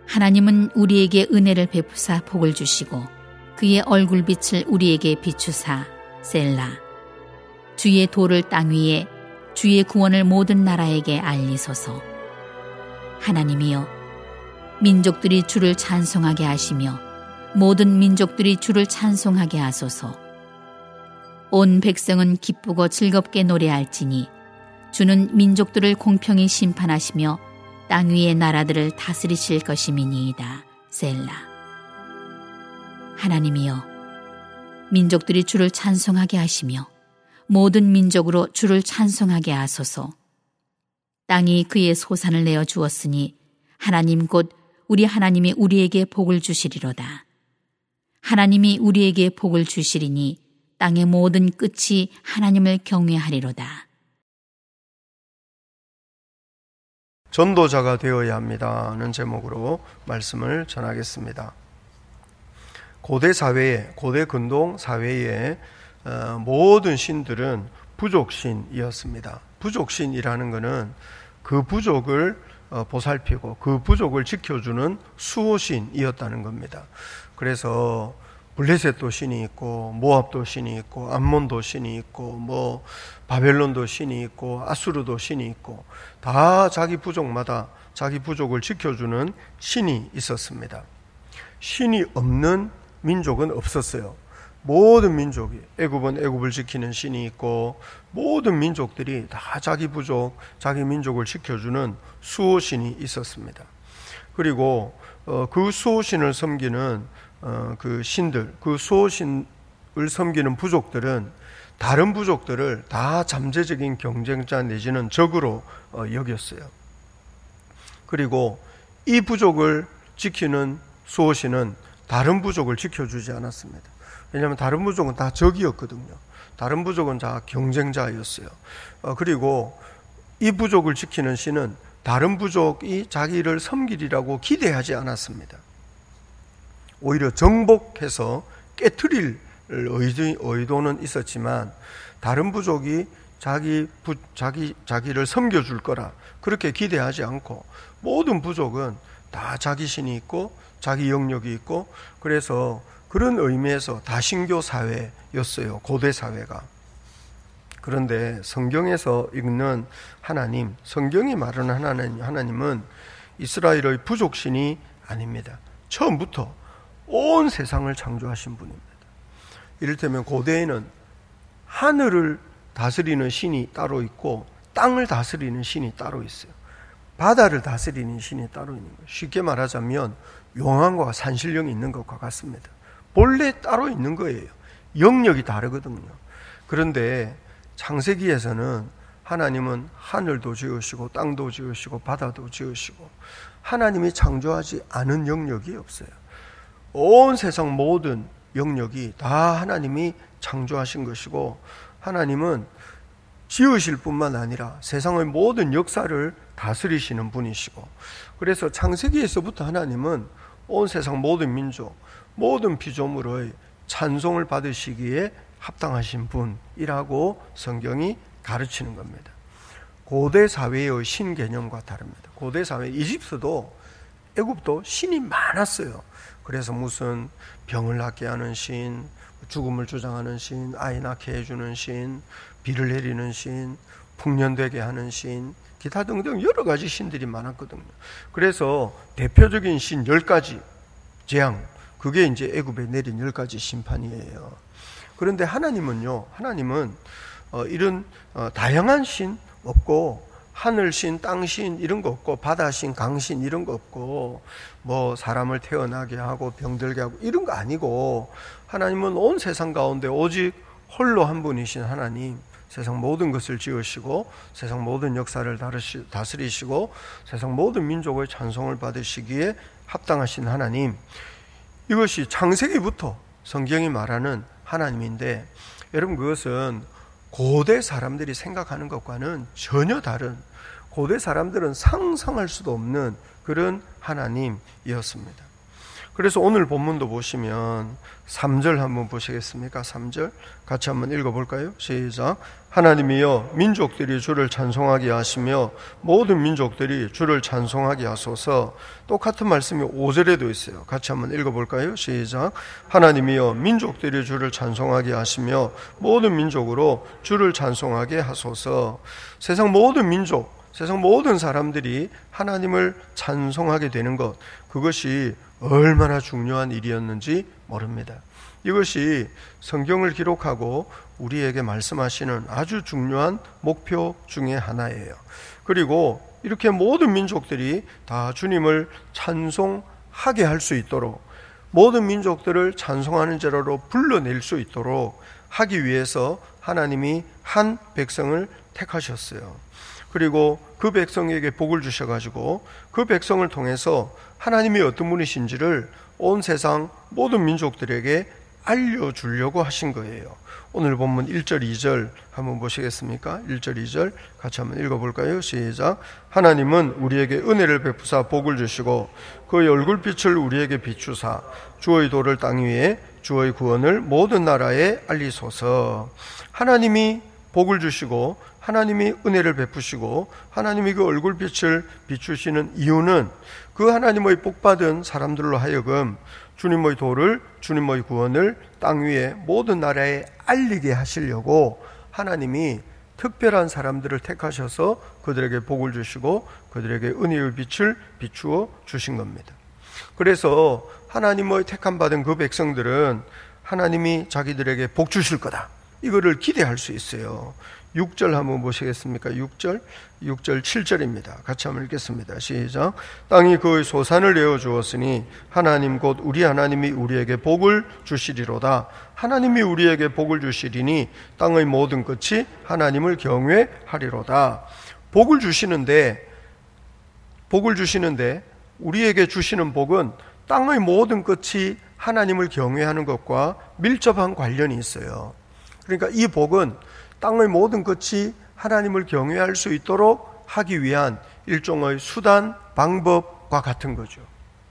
하나님은 우리에게 은혜를 베푸사 복을 주시고 그의 얼굴빛을 우리에게 비추사 셀라. 주의 도를 땅 위에 주의 구원을 모든 나라에게 알리소서. 하나님이여, 민족들이 주를 찬송하게 하시며 모든 민족들이 주를 찬송하게 하소서. 온 백성은 기쁘고 즐겁게 노래할지니 주는 민족들을 공평히 심판하시며 땅 위의 나라들을 다스리실 것임이니이다. 셀라. 하나님이여, 민족들이 주를 찬송하게 하시며 모든 민족으로 주를 찬송하게 하소서. 땅이 그의 소산을 내어 주었으니 하나님 곧 우리 하나님이 우리에게 복을 주시리로다. 하나님이 우리에게 복을 주시리니 땅의 모든 끝이 하나님을 경외하리로다. 전도자가 되어야 합니다는 제목으로 말씀을 전하겠습니다. 고대 사회에, 고대 근동 사회의 모든 신들은 부족신이었습니다. 부족신이라는 것은 그 부족을 보살피고 그 부족을 지켜주는 수호신이었다는 겁니다. 그래서 블레셋도 신이 있고 모압도 신이 있고 암몬도 신이 있고 바벨론도 신이 있고 아수르도 신이 있고 다 자기 부족마다 자기 부족을 지켜주는 신이 있었습니다. 신이 없는 민족은 없었어요. 모든 민족이, 애굽은 애굽을 지키는 신이 있고 모든 민족들이 다 자기 부족, 자기 민족을 지켜주는 수호신이 있었습니다. 그리고 그 수호신을 섬기는 그 신들, 그 수호신을 섬기는 부족들은 다른 부족들을 다 잠재적인 경쟁자 내지는 적으로 여겼어요. 그리고 이 부족을 지키는 수호신은 다른 부족을 지켜주지 않았습니다. 왜냐하면 다른 부족은 다 적이었거든요. 다른 부족은 다 경쟁자였어요. 그리고 이 부족을 지키는 신은 다른 부족이 자기를 섬기리라고 기대하지 않았습니다. 오히려 정복해서 깨트릴 의도는 있었지만 다른 부족이 자기를 섬겨줄 거라 그렇게 기대하지 않고 모든 부족은 다 자기 신이 있고 자기 영역이 있고 그래서 그런 의미에서 다신교 사회였어요. 고대 사회가. 그런데 성경에서 읽는 하나님, 성경이 말하는 하나님은 이스라엘의 부족신이 아닙니다. 처음부터 온 세상을 창조하신 분입니다. 이를테면 고대에는 하늘을 다스리는 신이 따로 있고 땅을 다스리는 신이 따로 있어요. 바다를 다스리는 신이 따로 있는 거예요. 쉽게 말하자면 용왕과 산신령이 있는 것과 같습니다. 본래 따로 있는 거예요. 영역이 다르거든요. 그런데 창세기에서는 하나님은 하늘도 지으시고 땅도 지으시고 바다도 지으시고 하나님이 창조하지 않은 영역이 없어요. 온 세상 모든 영역이 다 하나님이 창조하신 것이고 하나님은 지으실 뿐만 아니라 세상의 모든 역사를 다스리시는 분이시고 그래서 창세기에서부터 하나님은 온 세상 모든 민족, 모든 피조물의 찬송을 받으시기에 합당하신 분이라고 성경이 가르치는 겁니다. 고대 사회의 신 개념과 다릅니다. 고대 사회, 이집트도 애굽도 신이 많았어요. 그래서 무슨 병을 낫게 하는 신, 죽음을 주장하는 신, 아이 낳게 해주는 신, 비를 내리는 신, 풍년되게 하는 신, 기타 등등 여러 가지 신들이 많았거든요. 그래서 대표적인 신 10가지 재앙, 그게 이제 애굽에 내린 10가지 심판이에요. 그런데 하나님은요, 하나님은 이런 다양한 신 없고 하늘신, 땅신 이런 거 없고 바다신, 강신 이런 거 없고 뭐 사람을 태어나게 하고 병들게 하고 이런 거 아니고 하나님은 온 세상 가운데 오직 홀로 한 분이신 하나님, 세상 모든 것을 지으시고 세상 모든 역사를 다스리시고 세상 모든 민족의 찬송을 받으시기에 합당하신 하나님, 이것이 창세기부터 성경이 말하는 하나님인데 여러분 그것은 고대 사람들이 생각하는 것과는 전혀 다른, 고대 사람들은 상상할 수도 없는 그런 하나님이었습니다. 그래서 오늘 본문도 보시면 3절 한번 보시겠습니까? 3절 같이 한번 읽어볼까요? 시작. 하나님이여 민족들이 주를 찬송하게 하시며 모든 민족들이 주를 찬송하게 하소서. 똑같은 말씀이 5절에도 있어요. 같이 한번 읽어볼까요? 시작. 하나님이여 민족들이 주를 찬송하게 하시며 모든 민족으로 주를 찬송하게 하소서. 세상 모든 민족, 세상 모든 사람들이 하나님을 찬송하게 되는 것, 그것이 얼마나 중요한 일이었는지 모릅니다. 이것이 성경을 기록하고 우리에게 말씀하시는 아주 중요한 목표 중에 하나예요. 그리고 이렇게 모든 민족들이 다 주님을 찬송하게 할 수 있도록, 모든 민족들을 찬송하는 자로 불러낼 수 있도록 하기 위해서 하나님이 한 백성을 택하셨어요. 그리고 그 백성에게 복을 주셔가지고 그 백성을 통해서 하나님이 어떤 분이신지를 온 세상 모든 민족들에게 알려주려고 하신 거예요. 오늘 본문 1절 2절 한번 보시겠습니까? 1절 2절 같이 한번 읽어볼까요? 시작. 하나님은 우리에게 은혜를 베푸사 복을 주시고 그의 얼굴빛을 우리에게 비추사 주의 도를 땅 위에 주의 구원을 모든 나라에 알리소서. 하나님이 복을 주시고 하나님이 은혜를 베푸시고 하나님이 그 얼굴빛을 비추시는 이유는 그 하나님의 복받은 사람들로 하여금 주님의 도를, 주님의 구원을 땅 위에 모든 나라에 알리게 하시려고 하나님이 특별한 사람들을 택하셔서 그들에게 복을 주시고 그들에게 은혜의 빛을 비추어 주신 겁니다. 그래서 하나님의 택함 받은 그 백성들은 하나님이 자기들에게 복 주실 거다, 이거를 기대할 수 있어요. 6절 한번 보시겠습니까? 6절 7절입니다. 같이 한번 읽겠습니다. 시작. 땅이 그의 소산을 내어 주었으니 하나님 곧 우리 하나님이 우리에게 복을 주시리로다. 하나님이 우리에게 복을 주시리니 땅의 모든 끝이 하나님을 경외하리로다. 복을 주시는데 우리에게 주시는 복은 땅의 모든 끝이 하나님을 경외하는 것과 밀접한 관련이 있어요. 그러니까 이 복은 땅의 모든 끝이 하나님을 경외할 수 있도록 하기 위한 일종의 수단, 방법과 같은 거죠.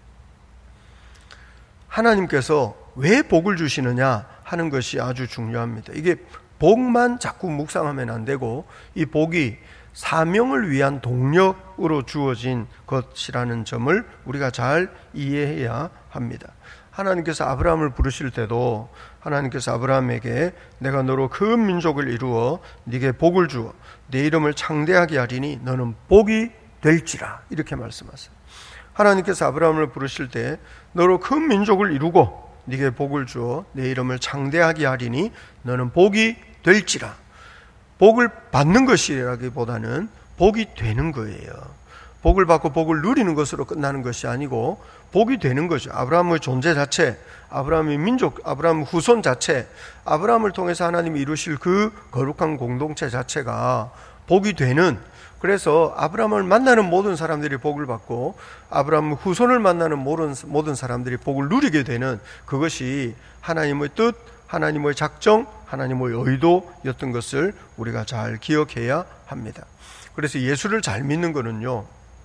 하나님께서 왜 복을 주시느냐 하는 것이 아주 중요합니다. 이게 복만 자꾸 묵상하면 안 되고 이 복이 사명을 위한 동력으로 주어진 것이라는 점을 우리가 잘 이해해야 합니다. 하나님께서 아브라함을 부르실 때도 하나님께서 아브라함에게 내가 너로 큰 민족을 이루어 네게 복을 주어 네 이름을 창대하게 하리니 너는 복이 될지라, 이렇게 말씀하세요. 하나님께서 아브라함을 부르실 때 너로 큰 민족을 이루고 네게 복을 주어 네 이름을 창대하게 하리니 너는 복이 될지라. 복을 받는 것이라기보다는 복이 되는 거예요. 복을 받고 복을 누리는 것으로 끝나는 것이 아니고 복이 되는 거죠. 아브라함의 존재 자체, 아브라함의 민족, 아브라함 후손 자체, 아브라함을 통해서 하나님이 이루실 그 거룩한 공동체 자체가 복이 되는, 그래서 아브라함을 만나는 모든 사람들이 복을 받고 아브라함 후손을 만나는 모든 사람들이 복을 누리게 되는, 그것이 하나님의 뜻, 하나님의 작정, 하나님의 의도였던 것을 우리가 잘 기억해야 합니다. 그래서 예수를 잘 믿는 거는요,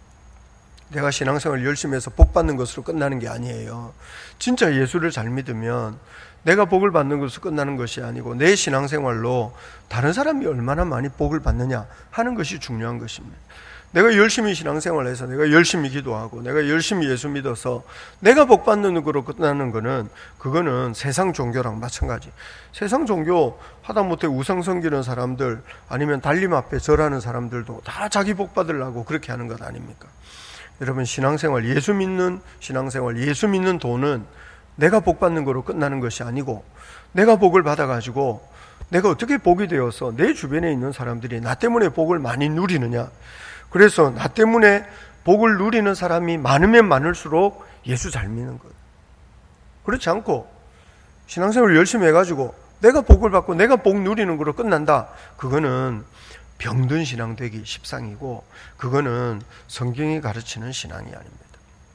내가 신앙생활을 열심히 해서 복 받는 것으로 끝나는 게 아니에요. 진짜 예수를 잘 믿으면 내가 복을 받는 것으로 끝나는 것이 아니고 내 신앙생활로 다른 사람이 얼마나 많이 복을 받느냐 하는 것이 중요한 것입니다. 내가 열심히 신앙생활을 해서 내가 열심히 기도하고 내가 열심히 예수 믿어서 내가 복 받는 것으로 끝나는 거는, 그거는 세상 종교랑 마찬가지. 세상 종교 하다못해 우상 섬기는 사람들, 아니면 달림 앞에 절하는 사람들도 다 자기 복 받으려고 그렇게 하는 것 아닙니까? 여러분, 신앙생활, 예수 믿는 신앙생활, 예수 믿는 도는 내가 복 받는 거로 끝나는 것이 아니고, 내가 복을 받아가지고 내가 어떻게 복이 되어서 내 주변에 있는 사람들이 나 때문에 복을 많이 누리느냐. 그래서 나 때문에 복을 누리는 사람이 많으면 많을수록 예수 잘 믿는 거예요. 그렇지 않고 신앙생활을 열심히 해가지고 내가 복을 받고 내가 복 누리는 거로 끝난다, 그거는 병든 신앙 되기 십상이고, 그거는 성경이 가르치는 신앙이 아닙니다.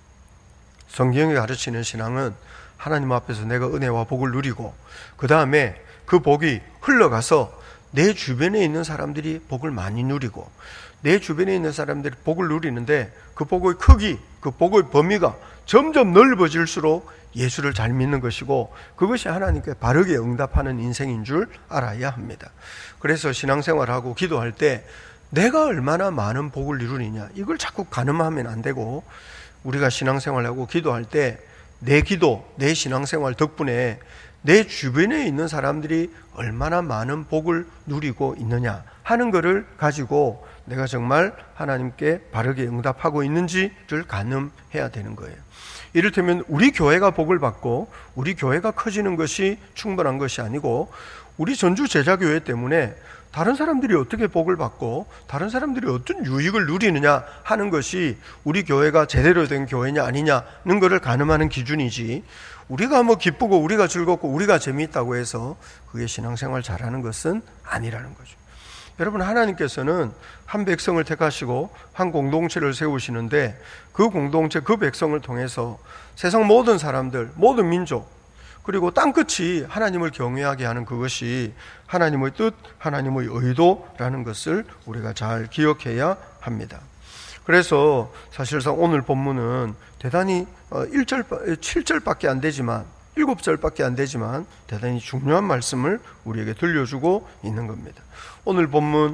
성경이 가르치는 신앙은 하나님 앞에서 내가 은혜와 복을 누리고 그 다음에 그 복이 흘러가서 내 주변에 있는 사람들이 복을 많이 누리고, 내 주변에 있는 사람들이 복을 누리는데 그 복의 크기, 그 복의 범위가 점점 넓어질수록 예수를 잘 믿는 것이고 그것이 하나님께 바르게 응답하는 인생인 줄 알아야 합니다. 그래서 신앙생활하고 기도할 때 내가 얼마나 많은 복을 이루느냐 이걸 자꾸 가늠하면 안 되고 우리가 신앙생활하고 기도할 때 내 기도, 내 신앙생활 덕분에 내 주변에 있는 사람들이 얼마나 많은 복을 누리고 있느냐 하는 것을 가지고 내가 정말 하나님께 바르게 응답하고 있는지를 가늠해야 되는 거예요. 이를테면 우리 교회가 복을 받고 우리 교회가 커지는 것이 충분한 것이 아니고 우리 전주 제자교회 때문에 다른 사람들이 어떻게 복을 받고 다른 사람들이 어떤 유익을 누리느냐 하는 것이 우리 교회가 제대로 된 교회냐 아니냐는 것을 가늠하는 기준이지, 우리가 뭐 기쁘고 우리가 즐겁고 우리가 재미있다고 해서 그게 신앙생활 잘하는 것은 아니라는 거죠. 여러분, 하나님께서는 한 백성을 택하시고 한 공동체를 세우시는데 그 공동체, 그 백성을 통해서 세상 모든 사람들, 모든 민족, 그리고 땅끝이 하나님을 경외하게 하는 그것이 하나님의 뜻, 하나님의 의도라는 것을 우리가 잘 기억해야 합니다. 그래서 사실상 오늘 본문은 대단히 7절밖에 안 되지만 7절밖에 안 되지만 대단히 중요한 말씀을 우리에게 들려주고 있는 겁니다. 오늘 본문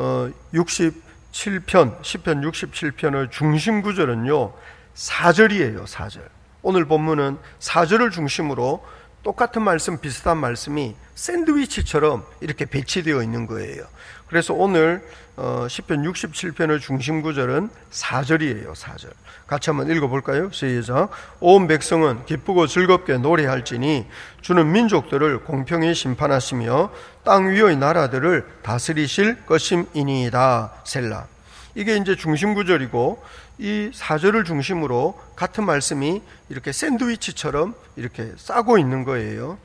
67편, 시편 67편의 중심 구절은요 4절이에요. 4절. 오늘 본문은 4절을 중심으로 똑같은 말씀, 비슷한 말씀이 샌드위치처럼 이렇게 배치되어 있는 거예요. 그래서 오늘 시편 67편의 중심 구절은 4절이에요. 4절. 같이 한번 읽어볼까요? 시작. 온 백성은 기쁘고 즐겁게 노래할지니 주는 민족들을 공평히 심판하시며 땅 위의 나라들을 다스리실 것임이니이다. 셀라. 이게 이제 중심 구절이고 이 4절을 중심으로 같은 말씀이 이렇게 샌드위치처럼 이렇게 싸고 있는 거예요.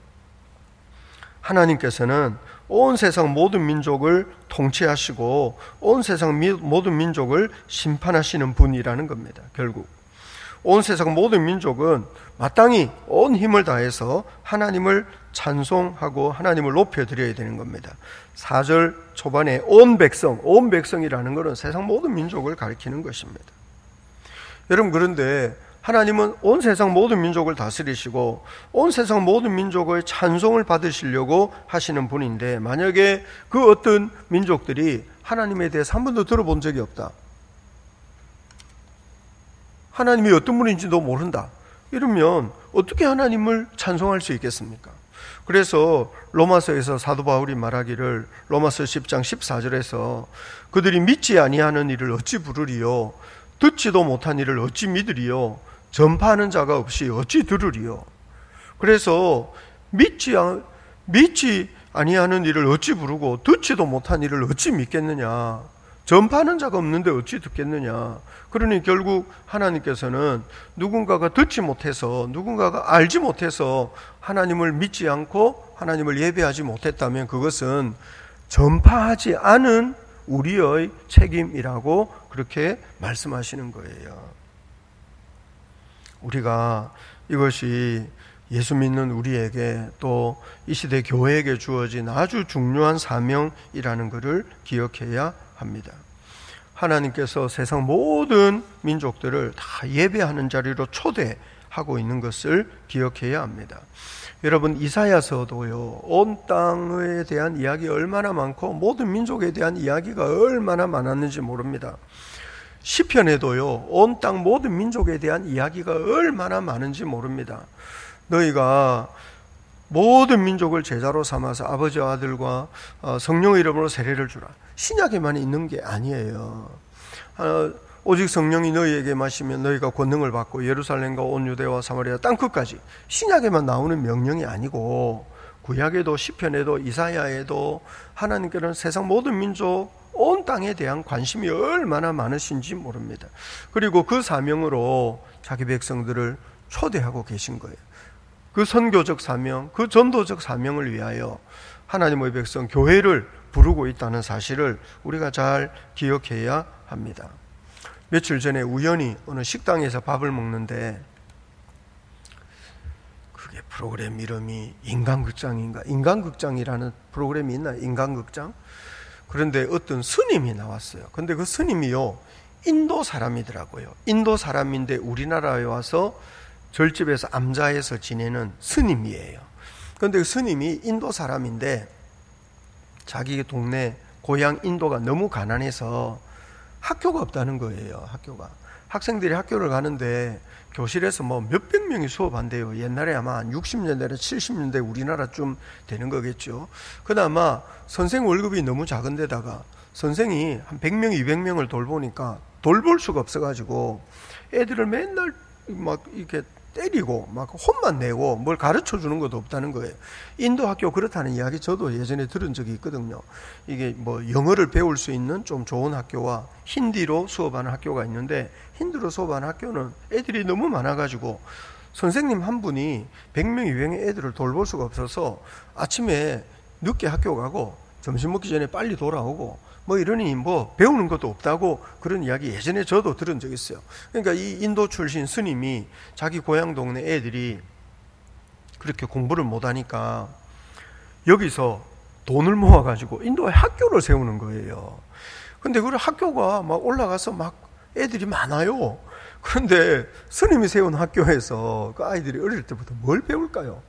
하나님께서는 온 세상 모든 민족을 통치하시고 온 세상 모든 민족을 심판하시는 분이라는 겁니다. 결국 온 세상 모든 민족은 마땅히 온 힘을 다해서 하나님을 찬송하고 하나님을 높여드려야 되는 겁니다. 4절 초반에 온 백성이라는 것은 세상 모든 민족을 가리키는 것입니다. 여러분, 그런데 하나님은 온 세상 모든 민족을 다스리시고 온 세상 모든 민족의 찬송을 받으시려고 하시는 분인데, 만약에 그 어떤 민족들이 하나님에 대해서 한 번도 들어본 적이 없다, 하나님이 어떤 분인지도 모른다, 이러면 어떻게 하나님을 찬송할 수 있겠습니까? 그래서 로마서에서 사도 바울이 말하기를, 로마서 10장 14절에서 그들이 믿지 아니하는 일을 어찌 부르리요, 듣지도 못한 일을 어찌 믿으리요, 전파하는 자가 없이 어찌 들으리요. 그래서 믿지 아니하는 일을 어찌 부르고 듣지도 못한 일을 어찌 믿겠느냐, 전파하는 자가 없는데 어찌 듣겠느냐. 그러니 결국 하나님께서는 누군가가 듣지 못해서, 누군가가 알지 못해서 하나님을 믿지 않고 하나님을 예배하지 못했다면 그것은 전파하지 않은 우리의 책임이라고 그렇게 말씀하시는 거예요. 우리가 이것이 예수 믿는 우리에게 또 이 시대 교회에게 주어진 아주 중요한 사명이라는 것을 기억해야 합니다. 하나님께서 세상 모든 민족들을 다 예배하는 자리로 초대하고 있는 것을 기억해야 합니다. 여러분, 이사야서도요, 온 땅에 대한 이야기 얼마나 많고 모든 민족에 대한 이야기가 얼마나 많았는지 모릅니다. 시편에도요, 온 땅 모든 민족에 대한 이야기가 얼마나 많은지 모릅니다. 너희가 모든 민족을 제자로 삼아서 아버지와 아들과 성령의 이름으로 세례를 주라. 신약에만 있는 게 아니에요. 오직 성령이 너희에게 마시면 너희가 권능을 받고 예루살렘과 온 유대와 사마리아 땅끝까지, 신약에만 나오는 명령이 아니고 구약에도 시편에도 이사야에도 하나님께는 세상 모든 민족, 온 땅에 대한 관심이 얼마나 많으신지 모릅니다. 그리고 그 사명으로 자기 백성들을 초대하고 계신 거예요. 그 선교적 사명, 그 전도적 사명을 위하여 하나님의 백성 교회를 부르고 있다는 사실을 우리가 잘 기억해야 합니다. 며칠 전에 우연히 어느 식당에서 밥을 먹는데, 그게 프로그램 이름이 인간극장인가? 인간극장이라는 프로그램이 있나요? 인간극장? 그런데 어떤 스님이 나왔어요. 근데 그 스님이요, 인도 사람이더라고요. 인도 사람인데 우리나라에 와서 절집에서 암자해서 지내는 스님이에요. 그런데 그 스님이 인도 사람인데 자기 동네 고향 인도가 너무 가난해서 학교가 없다는 거예요. 학교가. 학생들이 학교를 가는데 교실에서 뭐 몇백 명이 수업한대요. 옛날에 아마 한 60년대나 70년대 우리나라쯤 되는 거겠죠. 그나마 선생 월급이 너무 작은 데다가 선생이 한 100명, 200명을 돌보니까 돌볼 수가 없어가지고 애들을 맨날 막 이렇게 때리고 막 혼만 내고 뭘 가르쳐 주는 것도 없다는 거예요. 인도 학교 그렇다는 이야기 저도 예전에 들은 적이 있거든요. 이게 뭐 영어를 배울 수 있는 좀 좋은 학교와 힌디로 수업하는 학교가 있는데 힌디로 수업하는 학교는 애들이 너무 많아가지고 선생님 한 분이 100명, 200명 애들을 돌볼 수가 없어서 아침에 늦게 학교 가고 점심 먹기 전에 빨리 돌아오고 뭐 이러니 뭐 배우는 것도 없다고 그런 이야기 예전에 저도 들은 적이 있어요. 그러니까 이 인도 출신 스님이 자기 고향 동네 애들이 그렇게 공부를 못하니까 여기서 돈을 모아가지고 인도에 학교를 세우는 거예요. 근데 그 학교가 막 올라가서 막 애들이 많아요. 그런데 스님이 세운 학교에서 그 아이들이 어릴 때부터 뭘 배울까요?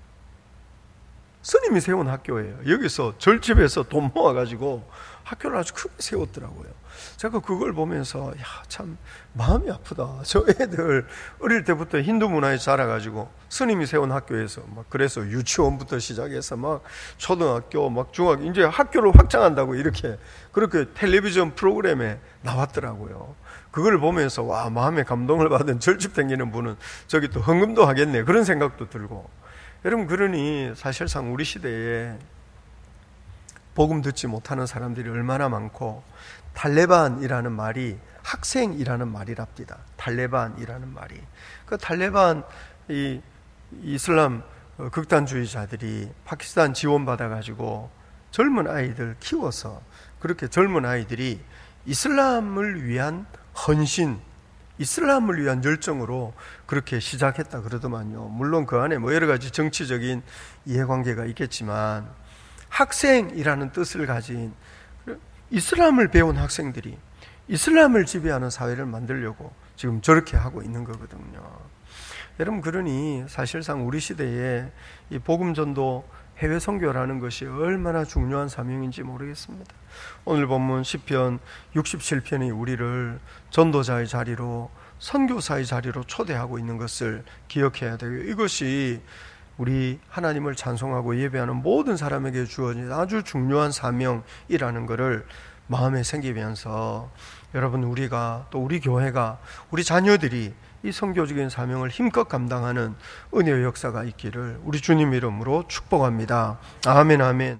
스님이 세운 학교예요. 여기서 절집에서 돈 모아가지고 학교를 아주 크게 세웠더라고요. 제가 그걸 보면서 참 마음이 아프다. 저 애들 어릴 때부터 힌두 문화에 자라가지고 스님이 세운 학교에서 막 그래서 유치원부터 시작해서 막 초등학교 막 중학교 이제 학교를 확장한다고 이렇게 그렇게 텔레비전 프로그램에 나왔더라고요. 그걸 보면서 와 마음에 감동을 받은 절집 댕기는 분은 저기 또 헌금도 하겠네 그런 생각도 들고 여러분 그러니 사실상 우리 시대에 복음 듣지 못하는 사람들이 얼마나 많고 탈레반이라는 말이 학생이라는 말이랍니다. 탈레반이라는 말이. 그 탈레반 이 이슬람 극단주의자들이 파키스탄 지원받아가지고 젊은 아이들 키워서 그렇게 젊은 아이들이 이슬람을 위한 헌신, 이슬람을 위한 열정으로 그렇게 시작했다 그러더만요. 물론 그 안에 뭐 여러 가지 정치적인 이해관계가 있겠지만 학생이라는 뜻을 가진 이슬람을 배운 학생들이 이슬람을 지배하는 사회를 만들려고 지금 저렇게 하고 있는 거거든요. 여러분 그러니 사실상 우리 시대에 이 복음전도 해외 선교라는 것이 얼마나 중요한 사명인지 모르겠습니다. 오늘 본문 시편 67편이 우리를 전도자의 자리로 선교사의 자리로 초대하고 있는 것을 기억해야 되고요. 이것이 우리 하나님을 찬송하고 예배하는 모든 사람에게 주어진 아주 중요한 사명이라는 것을 마음에 새기면서 여러분 우리가 또 우리 교회가 우리 자녀들이 이 선교적인 사명을 힘껏 감당하는 은혜의 역사가 있기를 우리 주님 이름으로 축복합니다. 아멘 아멘.